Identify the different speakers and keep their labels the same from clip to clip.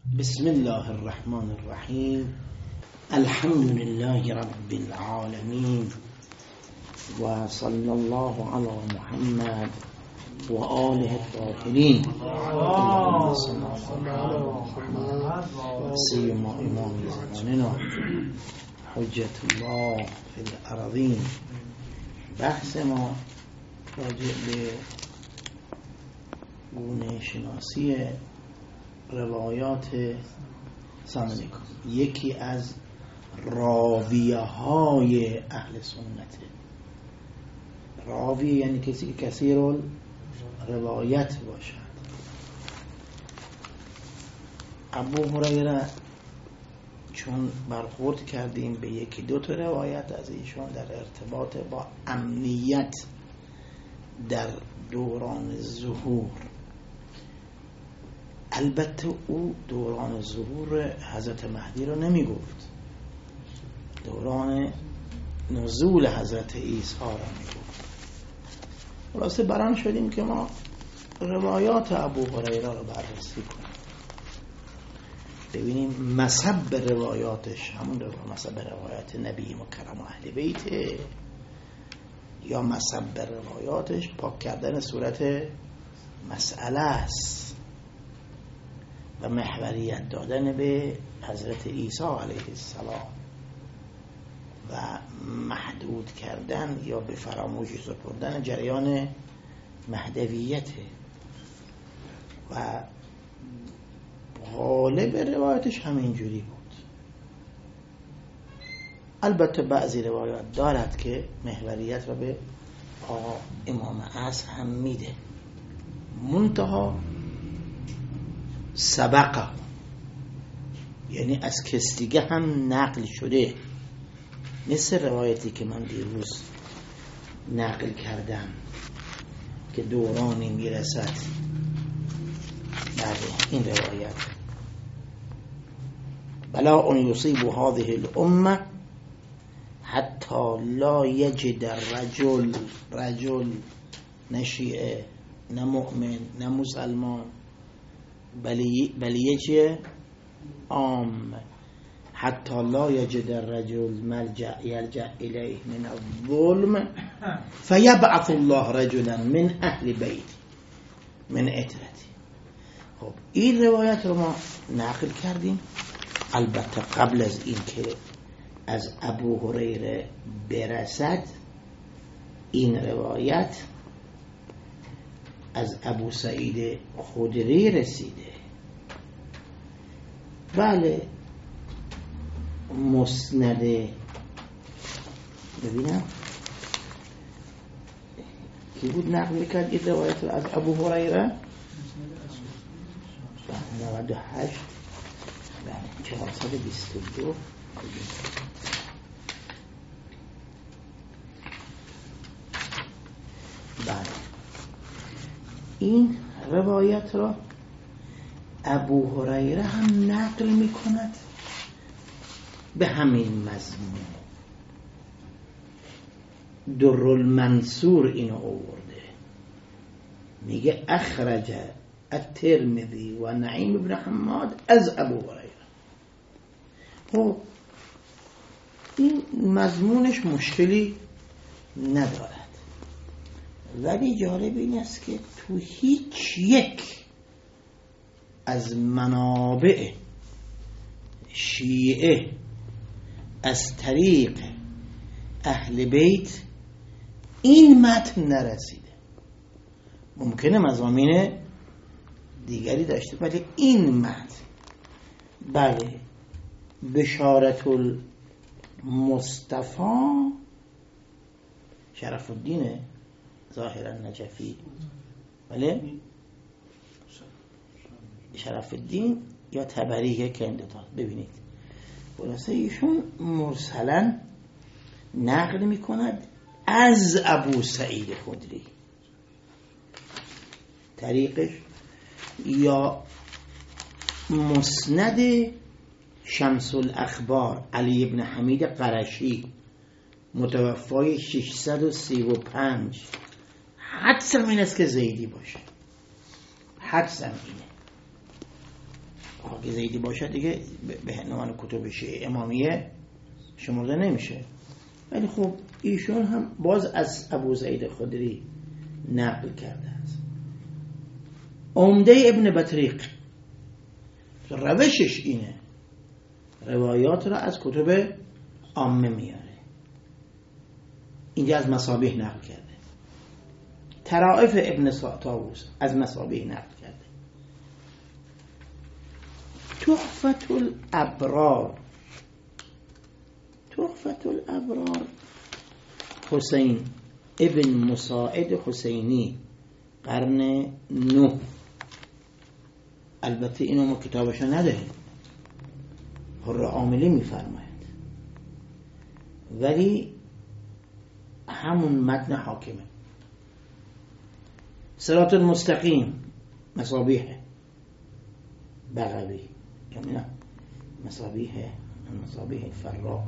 Speaker 1: بسم الله الرحمن الرحیم. الحمد لله رب العالمین و صلی الله علی محمد و آله الطاهرین. اللهم صل علی محمد سیما امام زماننا حجت الله فی الارضین. بحث ما راجع به گونه شناسی روایات سامنیکا، یکی از راویه های اهل سنت. راوی یعنی کسی که کثیر روایت باشد. ابو هریره چون برخورد کردیم به یکی دو تا روایت از ایشان در ارتباط با امنیت در دوران ظهور، البته او دوران ظهور حضرت مهدی رو نمی گفت، دوران نزول حضرت عیسی رو می گفت. خلاصه بران شدیم که ما روایات ابو هریره رو بررسی کنیم، ببینیم مصب روایاتش همون مصب روایات نبی مکرم و اهل بیت، یا مصب روایاتش پاک کردن صورت مسئله است و محوریت دادن به حضرت عیسی علیه السلام و محدود کردن یا به فراموشی سپردن جریان مهدویت. و غالب روایتش همینجوری بود. البته بعضی روایات دارد که محوریت رو به امام عصر هم میده، منتها سبقه، یعنی از کس دیگه هم نقل شده، مثل روایتی که من دیروز نقل کردم که دورانی میرسد بعد این روایت: بلا ان یصیب هذه الامه حتی لا یجد رجل نه شیعه نه مؤمن نه مسلمان، بلی چیه؟ عام. حتی لا یجد الرجل ملجأ یلجأ الیه من الظلم فیبعث الله رجلا من اهل بیت من عترتی. خب این روایت رو ما نقل کردیم. البته قبل از این که از ابو هریره برسد این روایت از ابو سعید خدری رسیده. بله، مسند، ببینم کی بود نقل کرد این روایت رو از ابو هریره؟ 98 422. بله، این روایت را ابو هریره هم نقل می کند به همین مضمون. در المنصور اینو آورده، میگه اخرج الترمذی و نعیم بن حماد از ابو هریره. خب این مضمونش مشکلی ندارد، ولی جالب این است که تو هیچ یک از منابع شیعه از طریق اهل بیت این متن نرسیده. ممکنه مضامین دیگری داشته، ولی این متن، بله، بشارت المصطفى شرف الدین ظاهرا نجفی، بله، شرف الدین یا طبری که اندتا. ببینید خلاصه ایشون مرسلا نقل می کند از ابو سعید خدری، طریقش یا مسند شمس الاخبار علی ابن حمید قرشی متوفای 635، حدسم این است که زیدی باشه، حدسم اینه. اگه زیدی باشه دیگه به عنوان کتب شیعه امامیه شمرده نمیشه. ولی خب ایشون هم باز از ابو زید خدری نقل کرده است. عمده ابن بطریق روشش اینه، روایات را از کتب عامه میاره، اینجا از مصابیح نقل کرده. طرائف ابن طاووس از مصابیح نقل کرده. تحفة الابرار حسین ابن مساعد حسینی قرن 9. البته اینو ما کتابشو نداریم، حر عاملی میفرماید، ولی همون متن حاکمه. صراط المستقیم مصابیح بغوی، نه مصابیح فراء.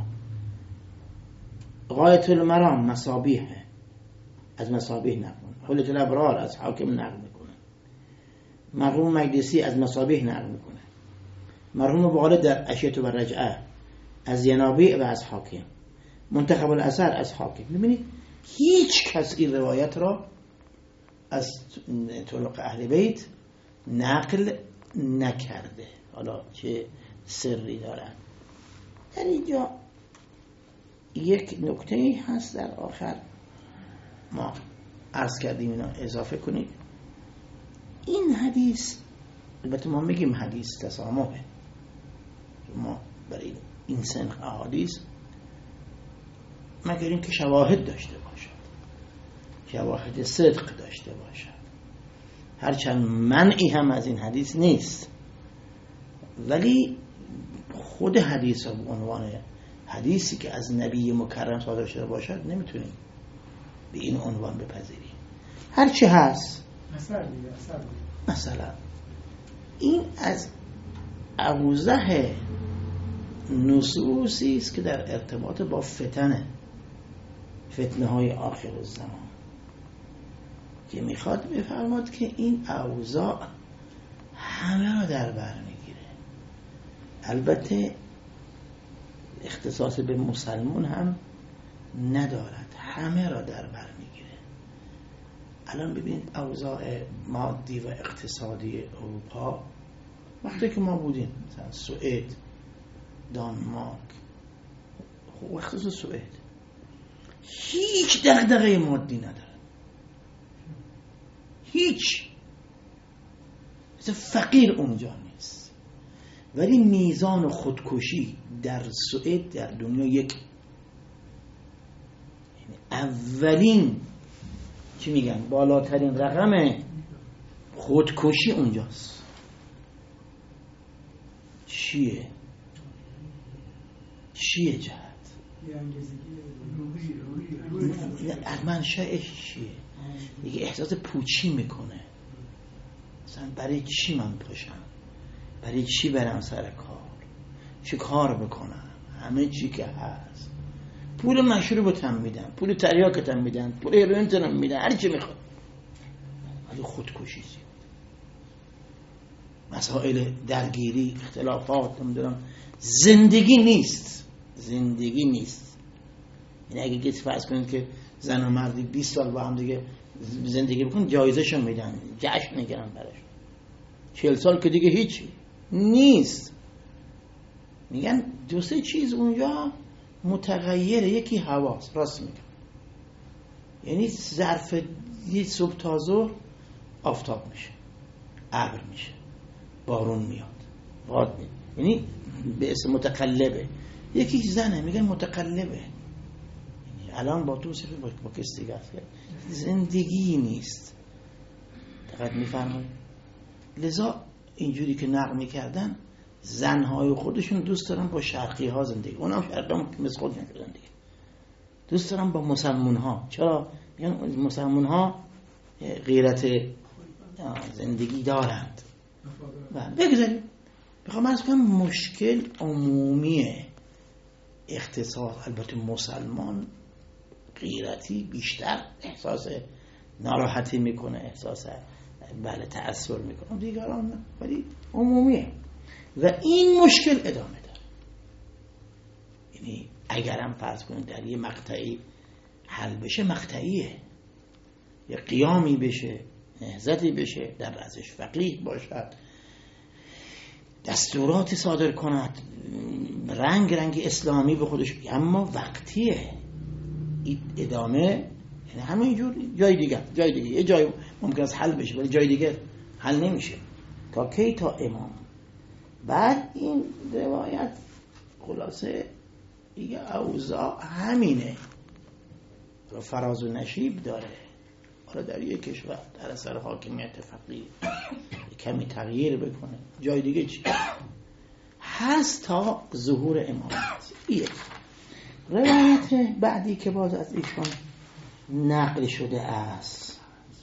Speaker 1: غایت المرام مصابیح از مصابیح نقل، حلت الابرار از حاکم نقل میکنه. مرحوم مقدسی از مصابیح نقل میکنه. مرحوم بغالی در اشیاء و رجعه از ینابیع و از حاکم. منتخب الاثر از حاکم. ببینید هیچ کس این روایت را از طرق اهل بیت نقل نکرده. حالا چه سری دارن؟ در اینجا یک نکته هست در آخر ما عرض کردیم، اینا اضافه کنید. این حدیث، البته ما میگیم حدیث تسامحه، ما برای این سنخ احادیث مگر این که شواهد داشته باشد، شواهد صدق داشته باشد، هرچند منعی هم از این حدیث نیست، ولی خود حدیث به عنوان حدیثی که از نبی مکرم صادر شده باشد نمیتونیم به این عنوان بپذیریم. هرچی هست مثلا این از اوضح نصوصی است که در ارتباط با فتنه های آخر الزمان که میخواد بفرماد که این اوضاع همه را در بر میگیره. البته اختصاص به مسلمان هم ندارد، همه را در بر میگیره. الان ببینید اوضاع مادی و اقتصادی اروپا وقتی که ما بودیم، مثلا سوئد، دانمارک، خصوصا سوئد هیچ دغدغه مادی نداره، هیچ، مثلا فقیر اونجا نیست، ولی میزان خودکشی در سوئد در دنیا یک، یعنی اولین چی میگن بالاترین رقم خودکشی اونجاست. چیه جهت از منشأش چیه؟ دیگه احساس پوچی میکنه، مثلا برای چی من پاشم، برای چی برم سر کار، چه کار بکنم، همه چی که هست، پول مشروبتم میدن، پول تریاکتم میدن، پول هیروئینتم میدن، هر چی میخواد، ولی خودکشی زیاد، مسائل درگیری، اختلافات، نمیدونم، زندگی نیست. یعنی اگه کسی فرض کنید که زن و مردی 20 سال با هم دیگه زندگی بکنن، جایزه‌شون میدن، جشن میگیرن براش. 40 سال که دیگه هیچی نیست. میگن دو سه چیز اونجا متغیره، یکی حواس، راست میگن، یعنی ظرف یه صبح تا ظهر آفتاب میشه، ابر میشه، بارون میاد، باد میاد، یعنی به اسم متقلبه. یکی زنه میگن متقلبه، یعنی الان با تو صرف با کس دیگه است، زندگی نیست. دقیق میفرمایید. لذا اینجوری که نقل میکردن، زنهای خودشون دوست دارن با شرقی ها زندگی، اونا هم شرقی ها مثل خودشون شدن دیگه، دوست دارن با مسلمون ها. چرا؟ میگن مسلمون ها غیرت زندگی دارند. بگذاریم بخوام از کنم مشکل عمومیه، اختصاص، البته مسلمان غیرتی بیشتر احساس ناراحتی میکنه، احساس بله تأثیر میکنه، دیگران نه، ولی عمومیه. و این مشکل ادامه داره. یعنی اگرم فرض کنید در یه مقطعی حل بشه، مقطعیه، یه قیامی بشه، نهضتی بشه، در ازش فقیه باشد، دستورات صادر کند، رنگ اسلامی به خودش، اما وقتیه. ادامه یعنی همینجور جای دیگه یه جای ممکن است حل بشه ولی جای دیگه حل نمیشه. تا کی؟ تا امام. بعد این روایت خلاصه دیگه اوضاع همینه، فراز و نشیب داره. حالا در یک کشور در اثر حاکمیت فقیه کمی تغییر بکنه، جای دیگه چی هست تا ظهور امامت. یک روایت بعدی که باز از ایشون نقل شده است،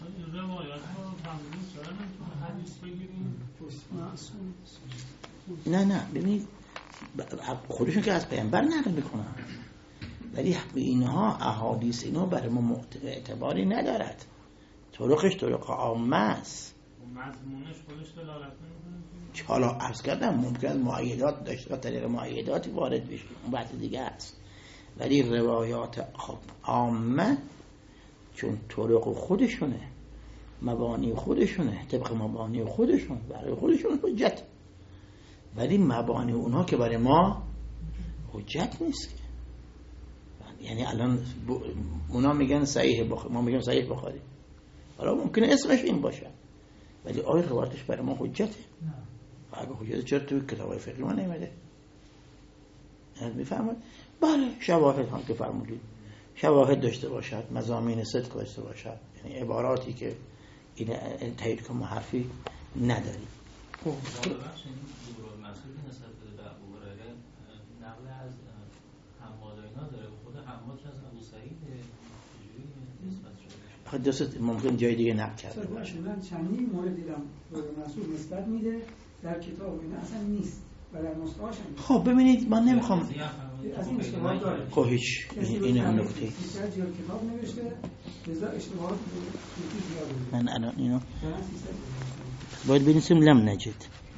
Speaker 1: نه ببینید خودشون که از پیامبر نقل میکنن، ولی اینها احادیث اینا برای ما اعتباری ندارد، طرقش طرق عامه است،
Speaker 2: مضمونش خودش دلالت نمیکنه.
Speaker 1: حالا عرض کردم ممکن است معیدات داشته و طریق معیداتی وارد بشه، اون بحث دیگه است، ولی روایات عامه چون طرق خودشونه، مبانی خودشونه، طبق مبانی خودشون، برای خودشون حجت، ولی مبانی اونها که برای ما حجت نیست. یعنی الان اونا میگن صحیح بخاری، ما میگن صحیح بخاری، حالا ممکنه اسمش این باشه ولی آیا روایتش برای ما حجته؟ نه. اگه حجته چرا توی کتابای فقهی ما نمیده؟ میفهمید؟ بله شواهد هم که فرمودید شواهد داشته باشد، مضامین صدق داشته باشد، یعنی عباراتی که این تایید کنه حرفی نداری.
Speaker 3: خب مسئول نسبت به ابو هریره نقل از حماد اینا داره، خود حماد از ابو سعید چجوری نسبت شده؟
Speaker 1: خب درست ممکن جای دیگه نقل کرده باشه.
Speaker 4: من چندین مورد دیدم مسئول نسبت میده در کتاب اینا اصلا نیست و در نسخه‌هاش
Speaker 1: خب ببینید من نمیخوام
Speaker 4: از این اشتباهات داره.
Speaker 1: خب هیچ این هم نکته
Speaker 4: کتاب نوشته لذا اشتباهات زیاده.
Speaker 1: من الان اینو باید بنویسیم لم نجد،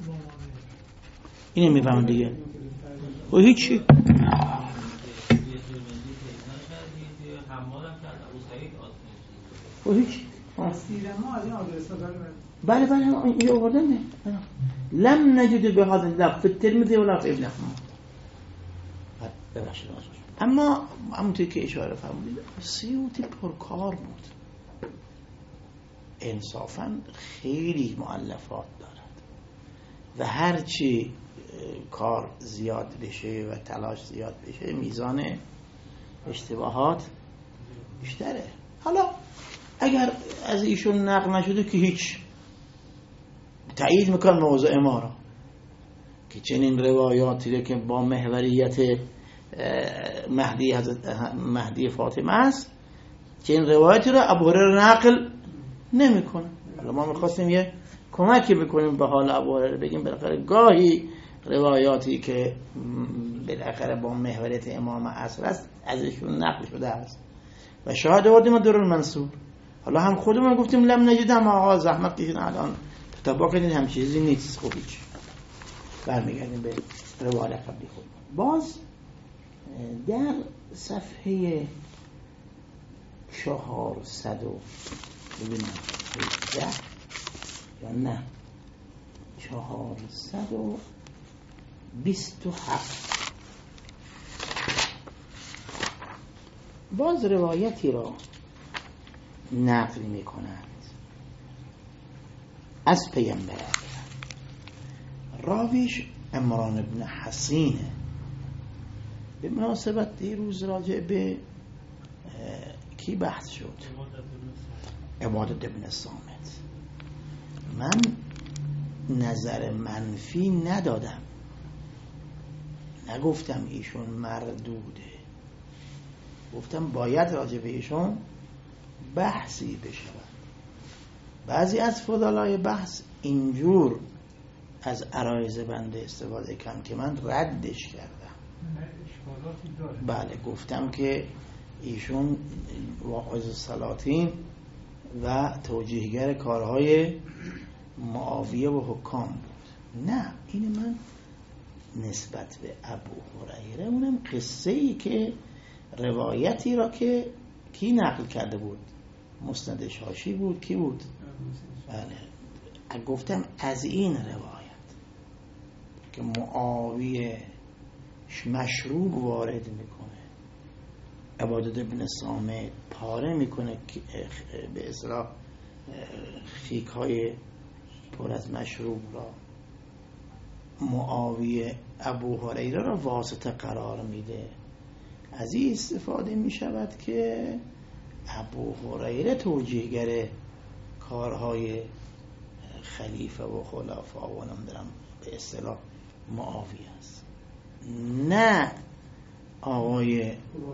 Speaker 1: اینو میفهمم دیگه. خب هیچی خب هیچ
Speaker 4: ما از این آدرس داره.
Speaker 1: بله این آوردن نه لم نجد به هذا اللفظ في الترمذي ولا في ابن حماد. ببخشید اما همونطور که اشاره فرمودید سیوطی پرکار بود، انصافا خیلی مؤلفات دارد و هرچی کار زیاد بشه و تلاش زیاد بشه میزان اشتباهات بیشتره. حالا اگر از ایشون نقل نشده که هیچ، تایید میکنم موضوع ما را که چنین روایاتی که با محوریت مهدی فاطمه است چنین روایاتی را ابو هریره نقل نمیکنه. حالا ما میخواستیم یه کمکی بکنیم به حال ابو هریره، بگیم بالاخره گاهی روایاتی که بالاخره با محوریت امام عصر است ازشون نقل شده است و شاهد آوردیم در المنصور. حالا هم خودمون گفتیم لم نجد، هم آقا زحمت کشیدن الان کتابا کردین هم چیزی نیست. خوب هیچ برمیگردیم به روایت قبلی خود. باز در صفحه 400 ببینم 10 یا نه 427 باز روایتی را نقل می کنند از پیامبر. راویش عمران بن حسینه. به مناسبت دیروز راجع به کی بحث شد؟ عبادت ابن صامت. من نظر منفی ندادم، نگفتم ایشون مردوده، گفتم باید راجع به ایشون بحثی بشود. بعضی از فضلای بحث اینجور از عرایض بنده استفاده کردن که من ردش کردم. بله گفتم که ایشون واعظ السلاطین و توجیهگر کارهای معاویه و حکام بود. نه، این من نسبت به ابو هریره، اونم قصه ای که روایتی را که کی نقل کرده بود؟ مسند شاشی بود. کی بود؟ بله، گفتم از این روایت که معاویه مشروب وارد میکنه، عبادت ابن صامت پاره میکنه به اصطلاح خیک های پر از مشروب را، معاویه ابو هریره را واسطه قرار میده. از این استفاده میشود که ابو هریره توجیهگر کارهای خلیفه و خلفا و نمیدونم به اصطلاح معاویه است، نه آقای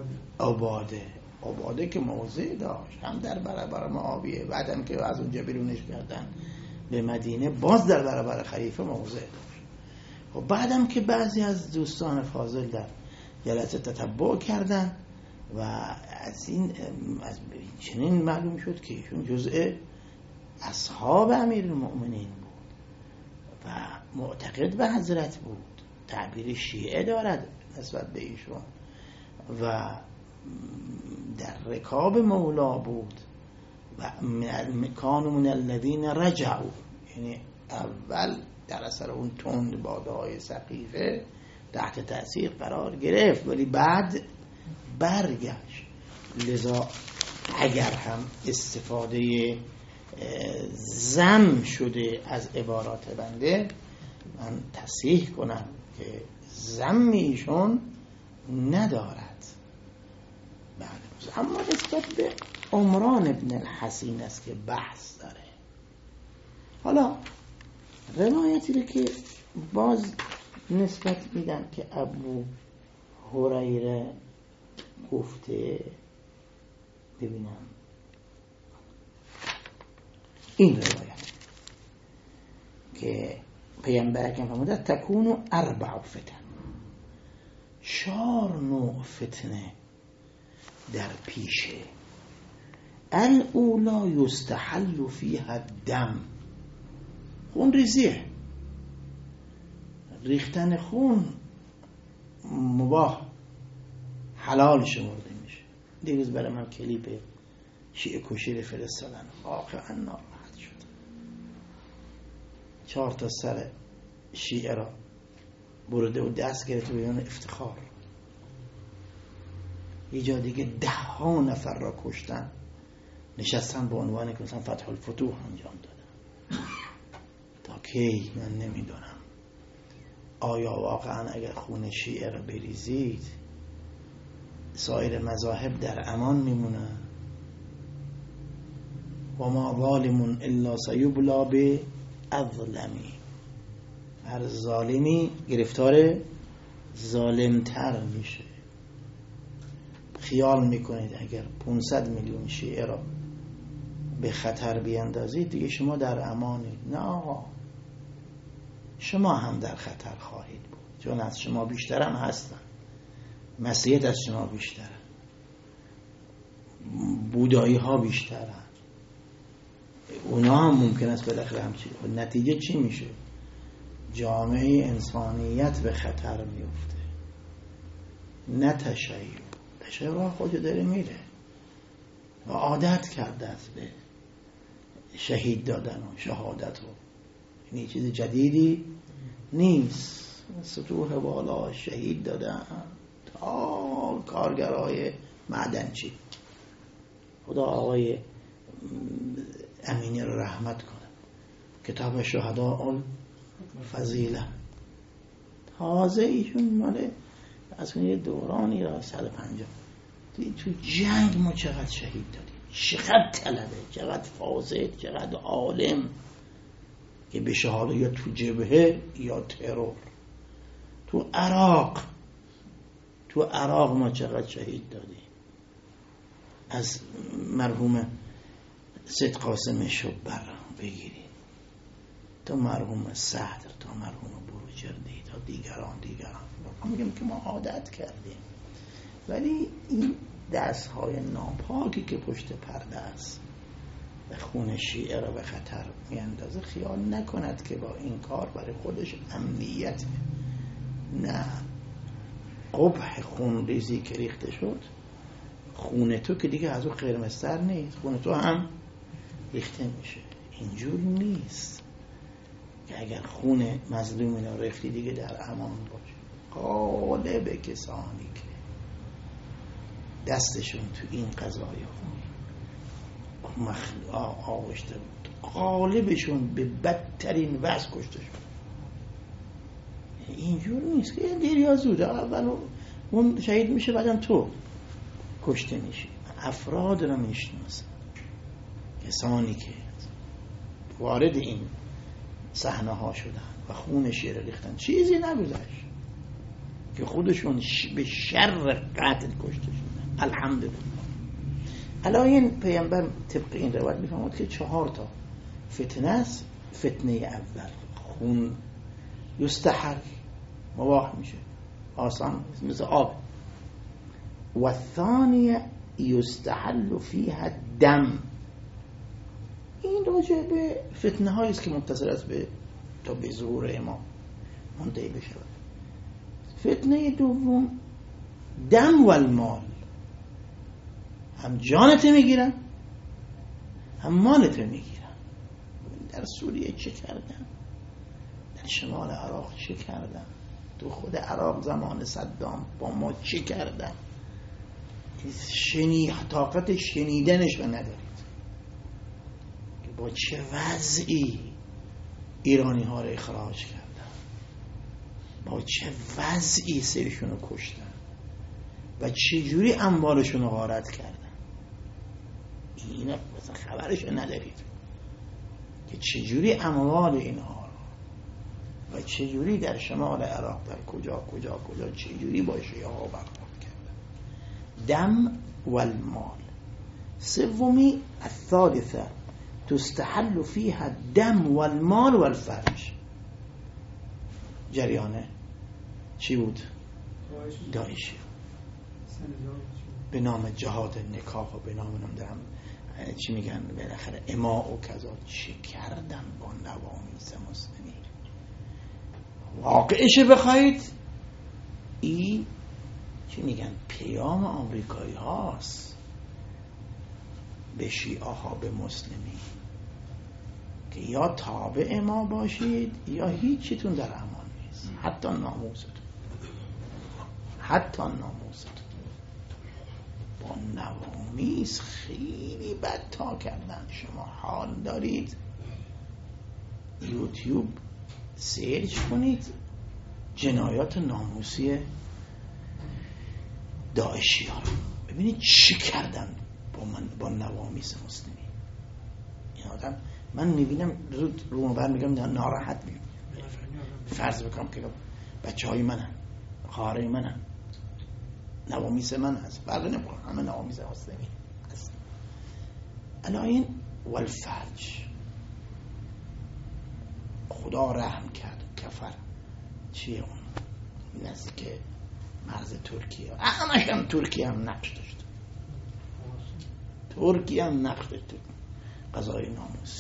Speaker 1: عباده که موضع داشت هم در برابر معاویه، بعدم که از اونجا بیرونش کردن به مدینه باز در برابر خلیفه موضع داشت. و بعدم که بعضی از دوستان فاضل در جلسه تتبع کردن و از چنین معلوم شد که ایشون جزء اصحاب امیرالمؤمنین بود و معتقد به حضرت بود، تعبیر شیعه دارد نسبت به ایشون و در رکاب مولا بود و کانوا من الذین رجعوا، یعنی اول در اثر اون تند بادهای سقیفه تحت تأثیر قرار گرفت ولی بعد برگشت. لذا اگر هم استفاده ضم شده از عبارات بنده، من تصحیح کنم که ضم ایشون ندارد. اما نسبت به عمران ابن الحسین است که بحث داره. حالا روایتی رو که باز نسبت میدم که ابو هریره گفته، ببینم این روایت که پیامبر اکرم فرموده تکونو 4 فتن، 4 نوع فتنه در پیشه. الاولا یستحل فیها الدم، خون ریزیه، ریختن خون مباح حلال شمرده میشه. دیروز برای من کلیپ شیعه کشی فرستادن، واقعا ناراحت شد. 4 تا سر شیعه را برده و دست گرفت و بیان افتخار. یه جا دیگه 10 نفر را کشتن، نشستن به عنوان که مثلا فتح الفتوح انجام دادن. تا کی من نمیدونم آیا واقعا اگر خون شیعه را بریزید سایر مذاهب در امان میمونن؟ و ما ظالمون الا سیبلا به اظلمی، هر ظالمی گرفتار ظالمتر میشه. خیال میکنید اگر 500 میلیون شیعه را به خطر بیاندازید دیگه شما در امانید؟ نه آقا، شما هم در خطر خواهید بود، چون از شما بیشتر هم هستن، مسیحیت از شما بیشتره، بودایی ها بیشترن، اونا هم ممکن است بالاخره همچین. نتیجه چی میشه؟ جامعه انسانیت به خطر میفته. نه تشیع خودش داره میره و عادت کرده است به شهید دادن و شهادت و این چیز جدیدی نیست. سطوح بالا شهید دادن تا کارگرای معدنچی. خدا آقای امینی رو رحمت کنه، کتاب شهداء الفضیله تازه ایشون ماله از یه دورانی را 150 تو جنگ ما چقدر شهید دادیم، چقدر طلبه، چقدر فاسد، چقدر عالم که به شهادت یا تو جبهه یا ترور. تو عراق ما چقدر شهید دادیم. از مرحوم سید قاسم شبر بگیرید تا مرحوم صدر تا مرحوم بروجردی تا دیگران میگم که ما عادت کردیم. ولی این دستهای ناپاکی که پشت پرده است و خون شیعه را به خطر میاندازه، خیال نکند که با این کار برای خودش امنیت نه، قبح خون ریزی که ریخته شد، خون تو که دیگه از اون قرمزتر نیست، خون تو هم ریخته میشه. اینجور نیست که اگر خون مظلومین رو ریختی دیگه در امان باشه. غالب کسانی که دستشون تو این قضای خون آغشته بود، غالبشون به بدترین وضع کشته شد. اینجور نیست که دیر یا زود اول اون شهید میشه بعدم تو کشته میشی. افراد رو میشناسن، کسانی که وارد این صحنه ها شدن و خون شیر ریختن، چیزی نگذشت که خودشون به شر قتل کشته شدن. الحمدلله. الان پیامبر طبق این روایت میفهمد که 4 تا فتنه است. فتنه اول خون یستحل، مباح میشه، آسان مثل آب. و ثانیه یستحل فیها دم. این راجع به فتنه هایی است که متصل است به تا به ظهور امام منتهی بشه. فتنه دوم دم و المال، هم جانت میگیرن هم مالت میگیرن. در سوریه چه کردن؟ در شمال عراق چه کردن؟ تو خود عراق زمان صدام با ما چه کردن؟ طاقت شنیدنش رو ندارید که با چه وضعی ایرانی ها رو اخراج کردن، با چه وضعی سرشون رو کشتن و چه جوری اموالشون رو غارت کردن. اینا مثلا خبرش رو ندارید که چه جوری اموال اینها رو و چه جوری در شمال عراق در کجا چه جوری با شیعه ها برخورد کردن. دم و المال. سومی الثالثه تستحل فيها الدم والمال والفرج. جریانه چی بود؟ داعشی به نام جهاد نکاح و به نام نمیدونم چی میگن بالاخره اما و کذا. چی کردن با نوامیس مسلمین؟ واقعش بخواید این چی میگن پیام آمریکایی هاست به شیعه ها، به مسلمین، که یا تابع ما باشید یا هیچیتون در امان نیست، حتی ناموستون. با نوامیس خیلی بدتا کردن. شما حال دارید یوتیوب سرچ کنید جنایات ناموسی داعشی ها، ببینید چی کردن با نوامیس مسلمین. این آدم من میبینم زود رو بر میگم ناراحت میگم. فرض بکنم که بچه های منن، خواهرای منن، نوامیس من هست، فرق نمیکنم، همه نوامیس مسلمین هست. الان والفرج، خدا رحم کرد کفر چیه اون نزدیک مرز ترکیه، همش هم ترکیه هم نقش داشت، ترکیه هم نقش داشت قضای ناموسی.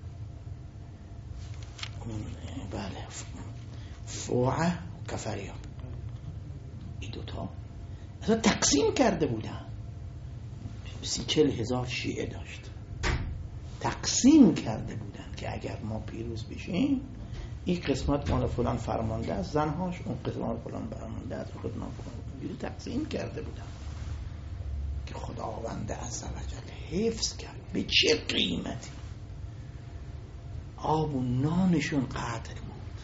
Speaker 1: بله، فوعه و کفری ها، این دوتا اصلا تقسیم کرده بودن. 30-40 هزار شیعه داشت، تقسیم کرده بودن که اگر ما پیروز بشیم این قسمت مال فلان فرمانده است زنهاش، اون قسمت فلان فرمانده است خدمت فلان. تقسیم کرده بودن که خداوند عزوجل حفظ کرد. به چه قیمتی؟ آب و نانشون قطع بود،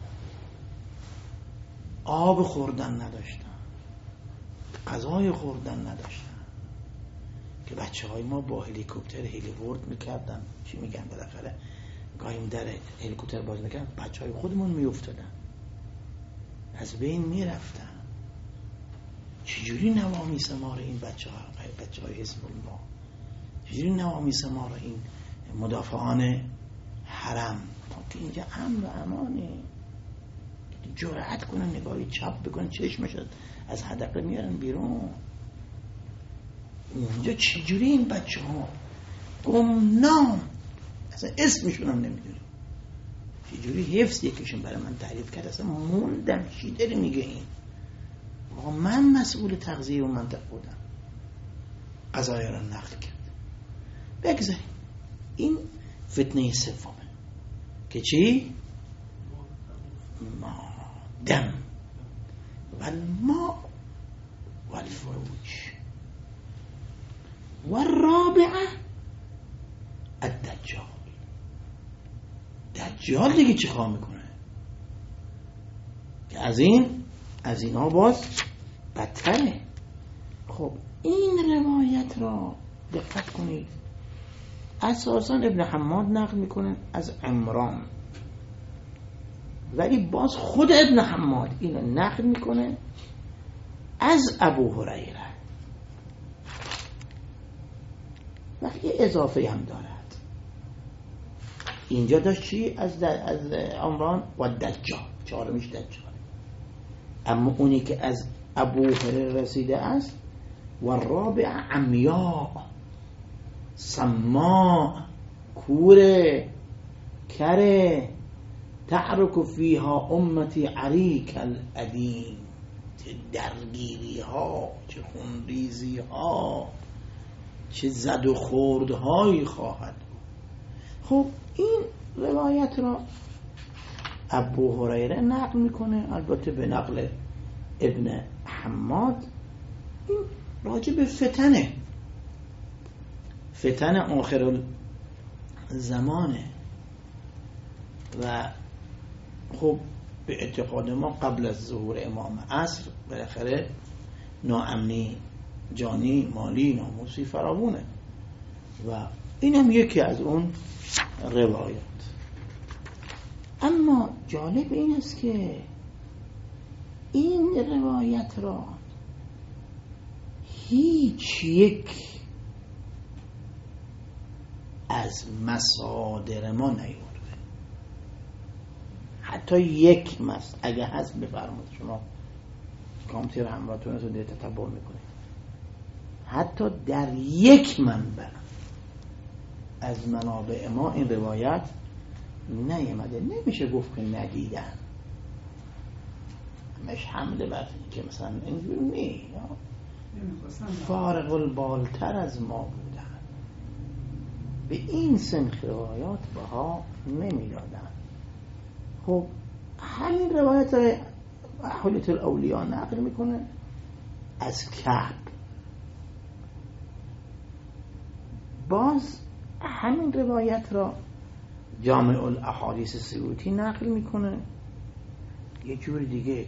Speaker 1: آب خوردن نداشتن، غذای خوردن نداشتن، که بچه های ما با هلیکوپتر هلیورد میکردن، چی میگن بالاخره گاهیم در هلیکوپتر باز میکردن، بچه های خودمون میافتادن، از بین میرفتن. چجوری نوامیس ما رو این بچه های حزب الله، چجوری نوامیس ما رو این مدافعان حرم، که اینجا امن و امانه، جرأت کنن نگاهی چپ بکنن چشمش از حدقه میارن بیرون. اونجا چجوری این بچه ها گمنام، اصلا اسمشون هم نمیدونیم، چجوری حفظ یکیشون برای من تعریف کرد، اصلا موندم چی داری میگه این. آقا من مسئول تغذیه و منطق بودم، قضایه را نقل کرد. بگذاریم این فتنه سومه که چی؟ ما دم والماء والفروج. والرابعه الدجال. دجال دیگه چی خواه میکنه که از اینا باز بدتره. خب این روایت را دقت کنید، اساسا ابن حماد نقل میکنه از عمران، ولی باز خود ابن حماد اینو نقل میکنه از ابو هریره و یه اضافه هم دارد. اینجا داشت چی؟ از عمران و دجال، چهارمیش دجال. اما اونی که از ابو هریره رسیده است و رابع عمیاء، سماع، کوره، کره، تعرک فیها امتی عریک الادیم. چه درگیری ها، چه خونریزی ها، چه زد و خورد هایی خواهد بود. خب این روایت را ابو هریره نقل میکنه، البته به نقل ابن حماد. این راجع به فتن آخر زمانه و خب به اعتقاد ما قبل از ظهور امام عصر بالاخره ناامنی جانی، مالی، ناموسی فراوونه و این هم یکی از اون روایات. اما جالب این است که این روایت را هیچ یک از مصادر ما نیورده، حتی یک اگه هست بفرمایید، شما کامپیوتر همراهتون رو دیگه تتبع میکنید، حتی در یک منبع از منابع ما این روایت نیامده. نمیشه گفت که ندیدن، همش حمله بر که مثلا اینجوری نیست، فارغ البالتر از ما بودن، به این سنخ روایات بها نمیدادن. خب همین روایت را حلیت الاولیاء نقل میکنه از کعب، باز همین روایت را جامع الاحادیث سیوطی نقل میکنه یه جور دیگه.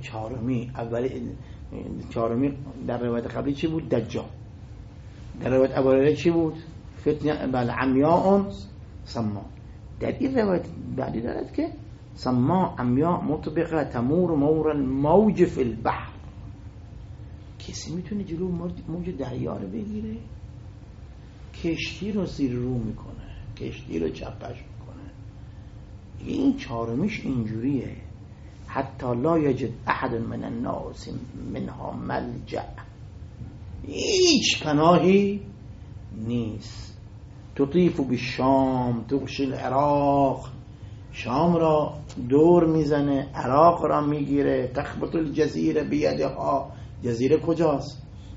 Speaker 1: چهارمی در روایت قبلی چی بود؟ دجال. در روایت ابو هریره چی بود؟ فتنه بل عمیاء سما. در این روایت بعدی دارد که سما عمیاء مطبقه تمور مور الموج فی البحر. کسی میتونه جلو موج دریا رو بگیره؟ کشتی رو زیر رو میکنه، کشتی رو چپش میکنه. این چهارمیش اینجوریه، حتی لا یجد احد من الناس منها ملجأ، هیچ پناهی نیست. تطیف بالشام تغشی العراق، شام را دور میزنه، عراق را میگیره. تخبط الجزیره بیدها، جزیره کجاست؟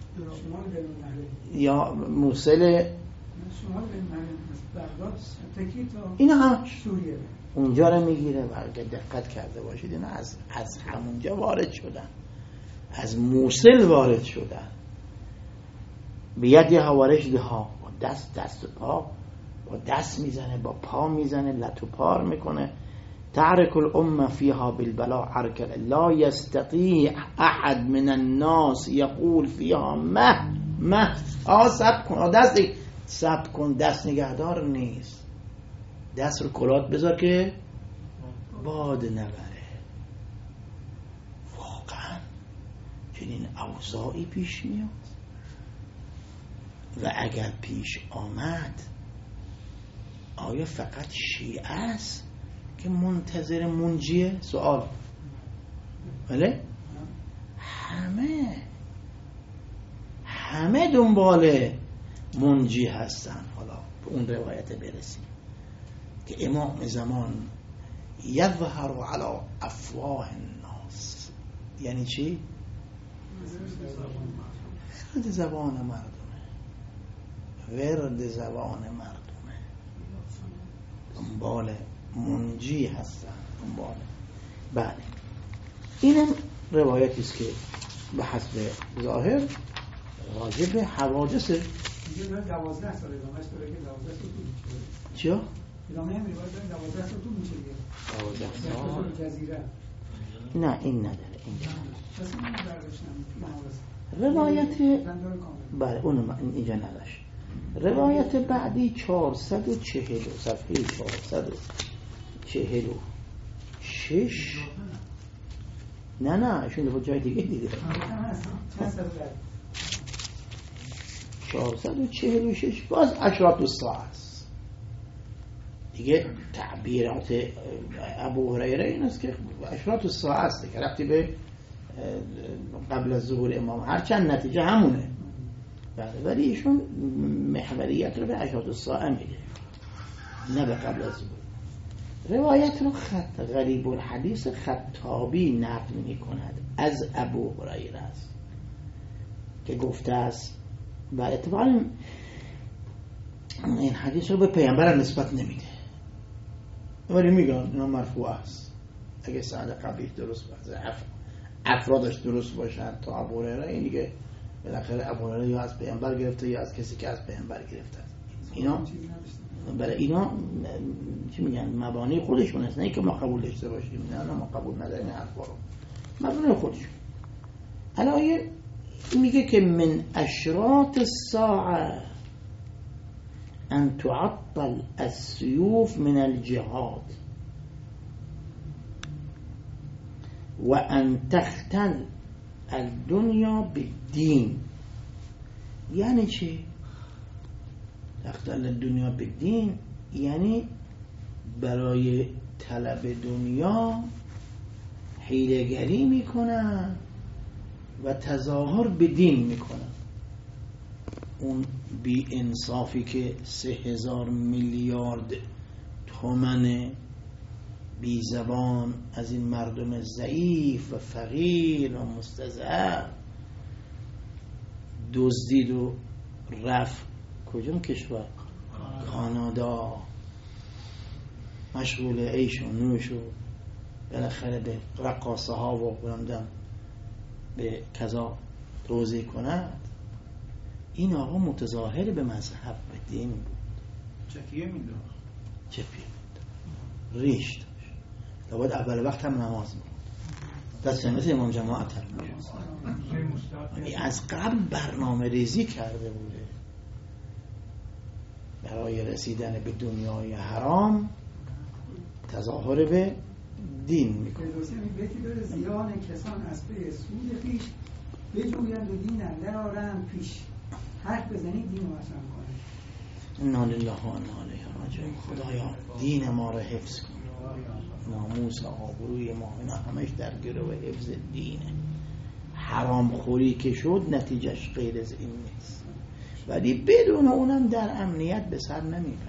Speaker 1: یا موصل، این همش اونجا رو میگیره. و دقت کرده باشید اینا از همونجا وارد شدن، از موصل وارد شدن. بیدها و رجلها، با دست پا، با دست میزنه، با پا میزنه، لتو پار میکنه. تعرک الامه فیها بالبلا عرکل، لا یستطیع احد من الناس یقول فیها مه سب کن، سب کن، دست نگهدار نیست، دست رو کلات بذار که باد نبره. واقعا چنین اوضاعی پیش میاد و اگر پیش آمد آیا فقط شیعه است که منتظر منجیه؟ سوال. بله؟ همه دنبال منجی هستن. حالا به اون روایت برسیم که امام زمان یظهر علی افواه الناس. یعنی چی؟ خرد زبان مردمه، ورد زبان مردمه، دنبال منجی هستن، دنبال. بله اینم روایتی است که به حسب ظاهر راجع به حوادث
Speaker 4: دیگه 12 سال ادامهش داره که 12 سال طول میشه.
Speaker 1: چیا؟
Speaker 4: ادامه هم روایت داره 12 سال طول میشه دیگه.
Speaker 1: 12 سال
Speaker 4: جزیره.
Speaker 1: نه این نداره، این
Speaker 4: پس این برداشتم.
Speaker 1: روایت بله اون اینجا نداشت. روایت بعدی 440 صفحه 446. نه ایشون دفعه جای دیگه دیده. 446 باز اشراط الساعه است دیگه. تعبیرات ابو هریره این است که اشراط الساعه است که ربطی به قبل از ظهور امام، هرچند نتیجه همونه. بله ولی ایشون محوریت رو به اشراط الساعه میده، نه به قبل از ظهور. روایت رو خط غریب الحدیث خطابی نقل می کند از ابو هریره است که گفته است و اتفاقا این حدیث رو به پیامبر نسبت نمیده، ولی میگن اینا مرفوع است. اگه سند قبیح درست باشه، افرادش درست باشن تا ابو هریره، این دیگه بالاخره ابو هریره یا از پیامبر گرفته یا از کسی که از پیامبر گرفته. اینا برای اینا چی میگن مبانی خودشون هست، نه که ما قبول داشته باشیم، نه ما قبول نداریم حرفا رو، مبانی خودشون. الان میگه که من اشراط الساعه ان تعطل السيوف من الجهاد و ان تختل الدنیا بالدین. یعنی چی؟ تختل الدنیا بالدین یعنی برای طلب دنیا حیله‌گری میکنن و تظاهر به دین میکنن. اون بی انصافی که 3000 میلیارد تومن بی زبان از این مردم ضعیف و فقیر و مستضعف دزدید و رفت کجا کشور؟ کانادا، مشغول عیش و نوش و بالاخره به رقاصه ها و برندم به کذا توزیع کند. این آقا متظاهر به مذهب به دین بود،
Speaker 5: چکیه میداد،
Speaker 1: ریش داشت، لابد اول وقت هم نماز می‌خوند، دست مثل امام جماعت هم می‌شد، از قبل برنامه ریزی کرده بوده برای رسیدن به دنیای حرام، تظاهر به دین میکنه.
Speaker 4: بیتی داره زیان کسان از پی سود پیش بجویند و دین اندر آرند پیش، حرف بزنید دین رو مشرم کنید.
Speaker 1: انا لله و انا الیه راجعون. خدایا دین ما رو حفظ کن، ناموس آبروی ما اینا همش در گرو حفظ دینه. حرام خوری که شد نتیجهش غیر از این نیست، ولی بدون اونم در امنیت به سر نمیبره.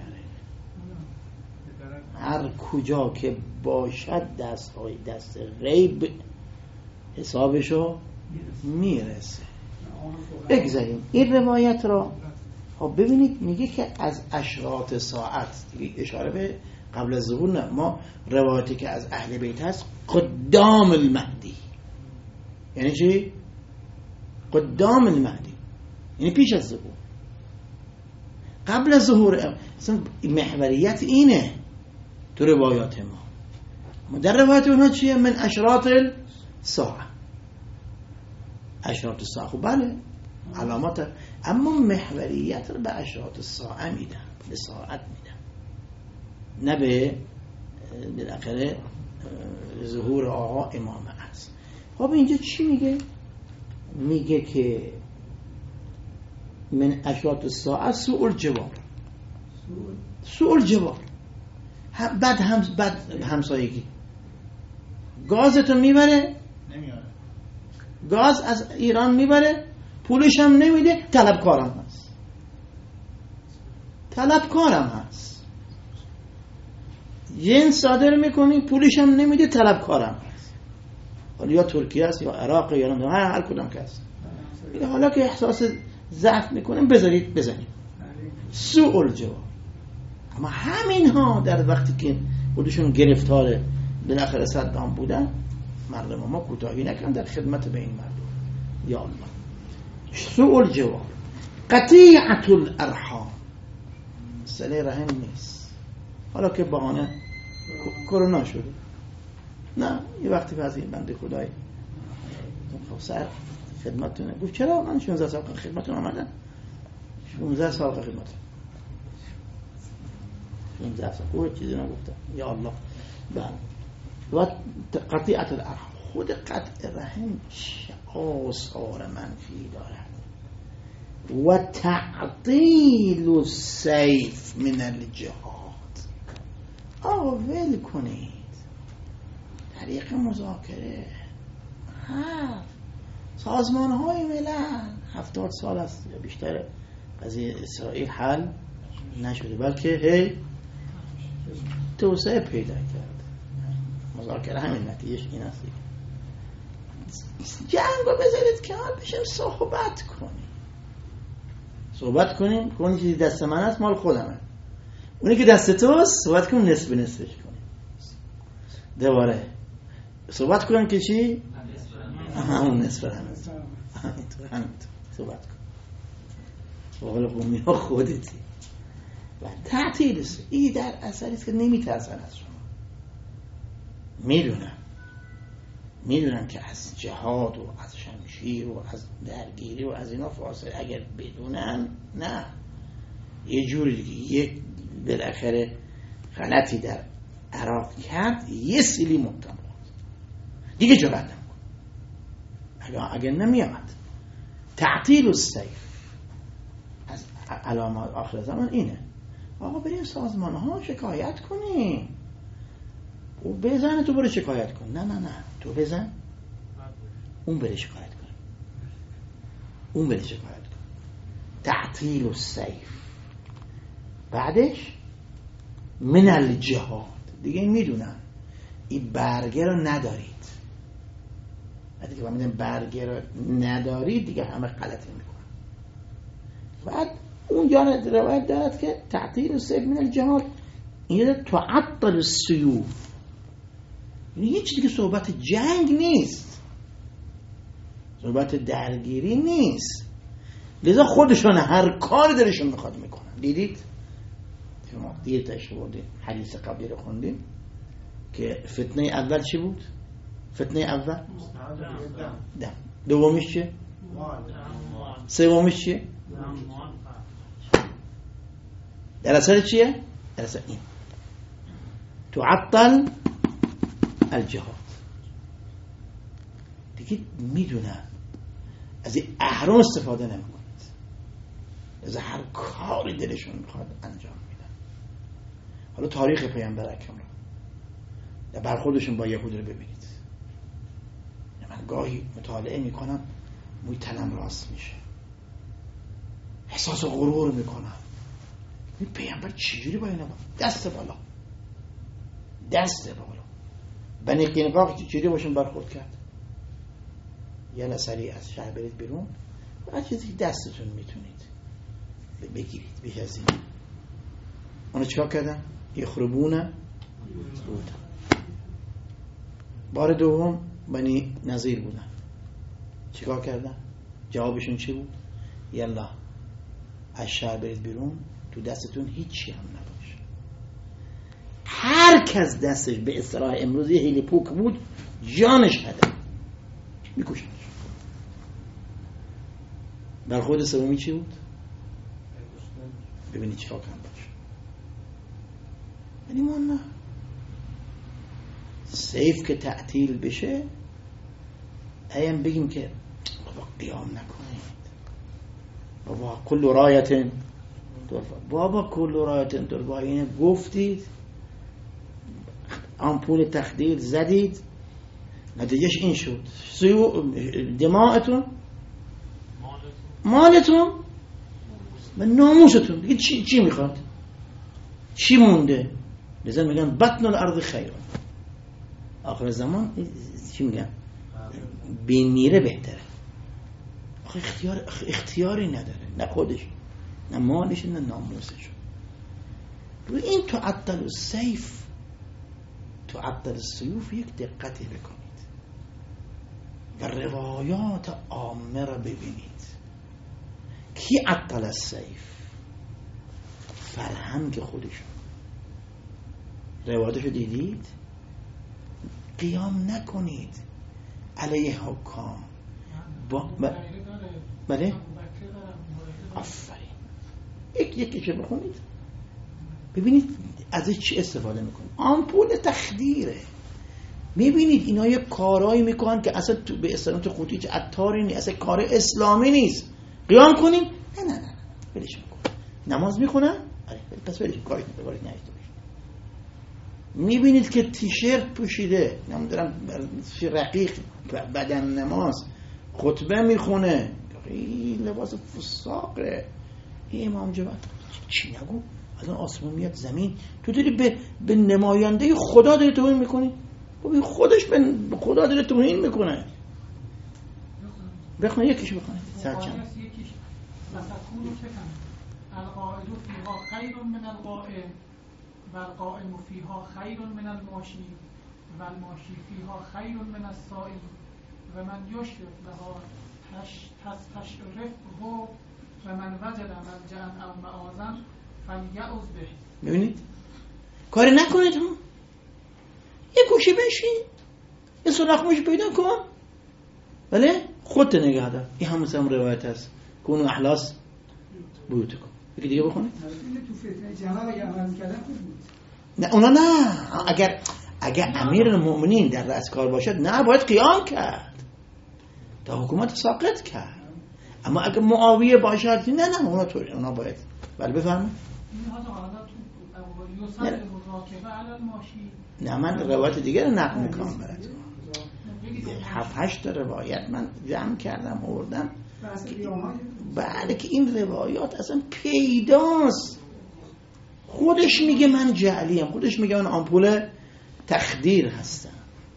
Speaker 1: هر کجا که باشد دست غیب حسابشو میرسه. بگذاریم این روایت را. خب ببینید میگه که از اشراط ساعت، اشاره به قبل از ظهور نه، ما روایتی که از اهل بیت هست قدام المهدی. یعنی چی؟ قدام المهدی یعنی پیش از ظهور، قبل از ظهور. اصلا محوریت اینه تو روایات ما در روایت اونها چیه؟ من اشراط الساعه، اشراط الساعه. خب بله علامات، اما محوریت رو به اشراط الساعه میدن، به ساعت میدن، نه به بالاخره ظهور آقا امام است. خب اینجا چی میگه؟ میگه که من اشراط الساعه سوء الجوار، سوء الجوار، بعد همسایگی. گازتو میبره
Speaker 5: نمیاره،
Speaker 1: گاز از ایران میبره، پولش هم نمیده، طلبکارم هست، جنس صادر میکنی، پولش هم نمیده، طلبکارم حالا یا ترکیه است یا عراق یا هر کدام که هست. حالا که احساس ضعف میکنیم بزنیم سوء الجواب. اما همین ها در وقتی که خودشون گرفتار بالاخره صدام بودن، مردم ما کوتاهی نکردن در خدمت به این مردم. یا الله، سوء الجواب، قطیعة الارحام، صله رحم نیست. حالا که بهانه کرونا شده، نه یه وقتی بعضی بنده خدای سر خدمتتونه گفت چرا من 16 سال خدمتتون آمدم، 16 سال خدمت 16 سال خوبه چیزی نگفتم. یا الله. و قطیعة الارحام، خود قطع رحم چه آثار منفی دارد. و تعطیل السیف من الجهاد، ول کنید طریق مذاکره. سازمان های ملل 70 سال است یا بیشتر قضیه اسرائیل حل نشده، بلکه توسعه پیدا کرد. مذاکره همین نتیجهش این است. جنگ رو بذارید کنار، بشیم صحبت کنیم. اونی که دست من است مال خودمه، اونی که دست توست صحبت کنیم، نصف نصفش کنیم، دوباره صحبت کنیم که چی؟ همون نصف همینطور صحبت کن. بقول قومی ها خودتی. و تعطیل است. این در اثری است که نمیترسن از شما. میدونن که از جهاد و از شمشیر و از درگیری و از اینا فاصله اگر بدونن، نه یه جوری دیگه یک بالاخره غلطی در عراق کرد، یه سیلی محکم بود دیگه جرأت نمی‌کنه. اگر نمیاد تعطیل السیف از علامات آخر زمان اینه. آقا بریم سازمان ها شکایت کنیم. او بزنه تو برو شکایت کن. نه تو بزن اون بره شکایت کن. تعطیل السیف. بعدش من الجهاد. دیگه میدونن این برگه رو ندارید. بعد که میدونن برگه رو ندارید دیگه همه غلطی میکنن. بعد اون جانب روایت دارد که تعطیل السیف من الجهاد، این تعطل السیوف، یعنی هیچ دیگه صحبت جنگ نیست، صحبت درگیری نیست. لذا خودشون هر کاری درشون میخواد میکنن. دیدید شما دیرتش بودید حدیث قبلی رو خوندیم که فتنه اول چی بود؟ فتنه اول دم. دومیش چیه؟ سومیش چیه؟ در اثر چیه؟ در اثر این تعطل الجهاد. دیگه میدونن از این اهرام استفاده نمیکنید، از هر کاری دلشون میخواد انجام میدن. حالا تاریخ پیامبر اکرم رو در برخوردشون با یهود رو ببینید. من گاهی مطالعه میکنم موی تنم راست میشه، احساس غرور میکنم. این پیامبر چجوری با اینا دست بالا بنی قینقاع چجوری باشون برخورد کرد؟ یه لسری از شهر برید بیرون، هر چیزی که دستتون میتونید بگیرید بیش از این. اونا چیکار کردن؟ یخربون بود. بار دوم بنی نظیر بودن، چیکار کردن؟ جوابشون چی بود؟ یلا از شهر برید بیرون، تو دستتون هیچی هم نباشه. هر کس دستش به اصطلاح امروزی هیلی پوک بود جانش هده میکشنش. در خود سومی چی بود؟ ببینید چیکار کنم باشه. یعنی ما نه سیف که تعطیل بشه ایم بگیم که بابا قیام نکنید، بابا کل رایتن ترفع. اینه گفتید، آمپول تخدیر زدید، نتیجهش این شد دماءتون مالتون و ناموستون. دیگه چی میخواد؟ چی مونده؟ لذا میگن بطن الارض خیر. آخر زمان چی میگن؟ بمیره بهتره. آخه اختیاری نداره، نه خودش، نه مالش، نه ناموسش. روی این تعطل السیف، تعطل السیوف یک دقتی بکنید و روایات عامه را ببینید. کی عطل السیف؟ فرهنگ خودشون. روایاتشو دیدید؟ قیام نکنید علیه حکام. بله؟ آفرین. یکیشو بخونید ببینید ازش چی استفاده میکنید. آمپول تخدیره. میبینید اینا یه کارایی میکنن که اصلا به اصطلاح تو خودی چه عطاری نیست، اصلا کار اسلامی نیست. قیام کنیم؟ نه ولش کن. نماز میخونن؟ آره پس ولش کاری نهید. میبینید که تیشرت پوشیده، نمیدونم رقیق بدن نماز، خطبه میخونه، این لباس فساقه. این امام جواد چی نگو؟ الان آسمون میاد زمین، تو داری به نماینده خدا داری توهین میکنی؟ خب خودش به خدا داره توهین میکنه. بخونه یکیش بخونه. سرچم
Speaker 5: وسکون فکن القائد فیها خیر من القائم و القائم فیها خیر من الماشی و الماشی فیها خیر من السائل و من یشرف لها تشرفه و من وجد ملجأ او معاذا فلیعوذ به.
Speaker 1: ببینید کاری نکنید، یه گوشه بشین، یه سراخ پیدا کن، بله خودت نگه دار. این هم روایت هست کونو احلاس بیوت کن. یکی دیگه بخونه.
Speaker 4: تو فتنه جمال اگه عمل می‌کردن خوب بود.
Speaker 1: نه اونا نه. اگر امیر المؤمنین در رأس کار باشد نه باید قیام کرد تا حکومت ساقط کرد. اما اگر معاویه باشد نه اونا باید. بله بفرمایید. نه من روایت دیگه رو نقل میکنم براتون. 7-8 روایت من جمع کردم آوردم. بله که این روایات اصلا پیداست. خودش میگه من جعلیم، خودش میگه من آمپول تخدیر هستم.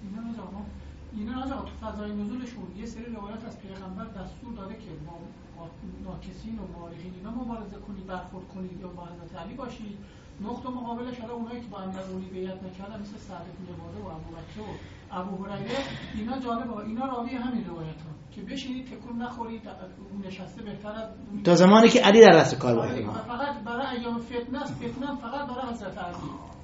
Speaker 5: اینا تو فضای نزولشون یه سری روایات از پیغمبر دستور داده که با ناکسین و مارقین اینا مبارزه کنید، برخورد کنید یا با حضرت علی باشید. نقطه مقابلش حالا اونایی که با امیرالمومنین بیعت نکردن مثل سعد بن عباده و ابوبکر و ابو هریره، اینا جالبه، اینا راوی همین روایت‌ها که بشینید تکون نخورید، نشسته بهتر از
Speaker 1: تا زمانی که علی در رأس کار باشه.
Speaker 5: فقط برای ایام فتنه است، فتنه فقط برای حضرت علی.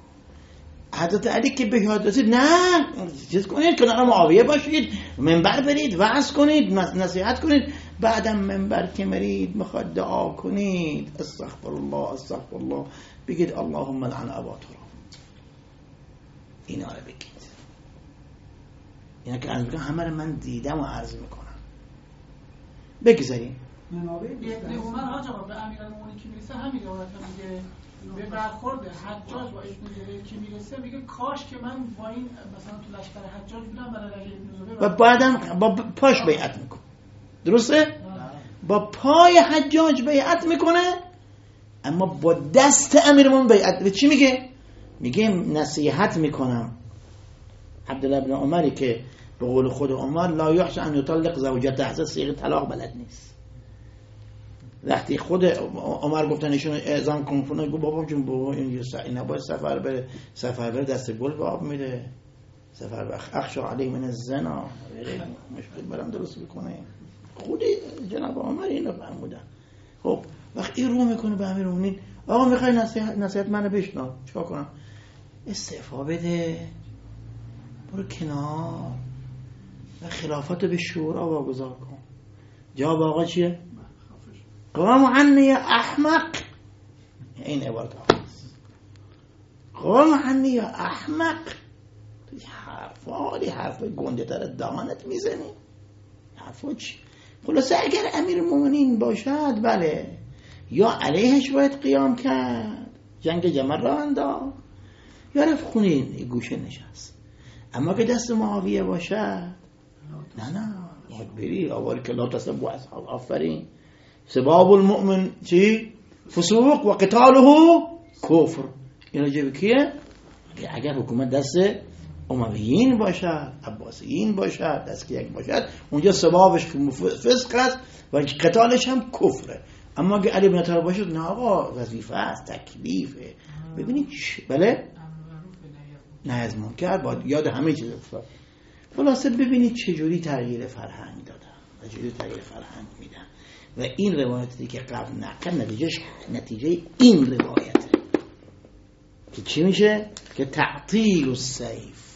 Speaker 1: حضرت علی که به یاد رسید نه چیز کنید، کنار معاویه باشید، منبر برید، وعظ کنید، نصیحت کنید، بعدم منبر که مرید میخواد دعا کنید استغفر الله بگید اللهم لعن ابا تراب. اینا رو بگید. اینا که عرض میکنم همه رو من دیدم و عرض میکنم. بگذاریم
Speaker 5: ابن عمر حاج آقا به امیرالمومنین که میرسه همین روایت میگه به برخورد حجاج با ابن زبیر که میرسه میگه کاش که من با این مثلا تو لشکر حجاج بودم برای رجل ابن زبیر
Speaker 1: و بعدم با پاش بیعت میکنه. درسته؟ با پای حجاج بیعت میکنه، اما با دست امیرمون بیعت. به چی میگه؟ میگه نصیحت میکنم عبدالله بن عمری که به قول خود عمر لا یحسن ان یطلق زوجته، اصلا صیغه طلاق بلد نیست. وقتی خود عمر گفتن ایشون اعزام کنفونه، گفت بابا جون بابا این نباید سفر بره دست گل به آب میره، سفر اخشا علی من الزنا مشکل برام درست بکنه. خودی جناب عمر اینو فهمیدن. خب وقتی رو میکنه به امیرالمومنین آقا میخوای نصیحت منو بشنو، چیکار کنم؟ استعفا بده، برو کنار و خلافت به شورا واگذار کن. جواب آقا چیه؟ قام عنی یا احمق. این عبارت هست. قام عنی یا احمق. حرف گنده تر دهانت میزنی. حرفا چی؟ خلاصه اگر امیر المؤمنین باشد بله، یا علیهش باید قیام کرد، جنگ جمل را انداخت، یا رفت خونه گوشه نشست. اما که دست معاویه باشد نه باید بری آواری که لا تسبوا اصحاب. آفرین. سباب المؤمن چی؟ فسوق و قتاله کفر. این راجع به کیه؟ اگر حکومت دست امویین باشد، عباسیین باشد، دست یک باشد، اونجا سبابش فسق است و قتالش هم کفره. اما اگه علی بن طالب باشد، نه آقا وظیفه است، تکلیفه. ببینید بله نه از منکر باید یاد همه چیز افتاد. خلاصه ببینید چجوری تغییر فرهنگ دادن و چجوری تغییر فرهنگ میدن و این روایتی که قبل نقل نتیجه این روایته که چی میشه؟ که تعطیل السیف،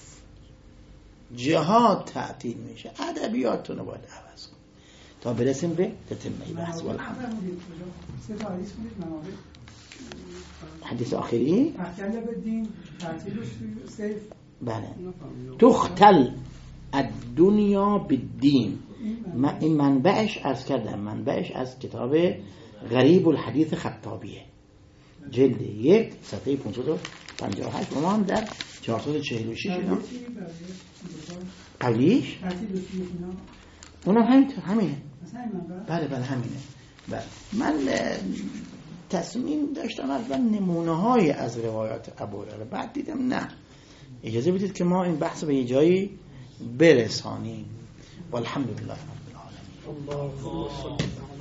Speaker 1: جهاد تعطیل میشه. ادبیاتتون رو باید عوض کنید تا برسیم به تتمه بحث. والحمد. حدیث آخری بله تختل الدنیا بالدین. این منبعش عرض کردم، منبعش از کتاب غریب الحدیث خطابیه، جلد 1 صفحه 558 و ما هم در 446 اینا قبلیش اونم همینه. بله همینه. بله من تصمیم داشتم اول نمونه های از روایات ابو هریره، بعد دیدم نه، اجازه بدید که ما این بحث به یه جایی برسانیم. والحمدلله رب العالمین.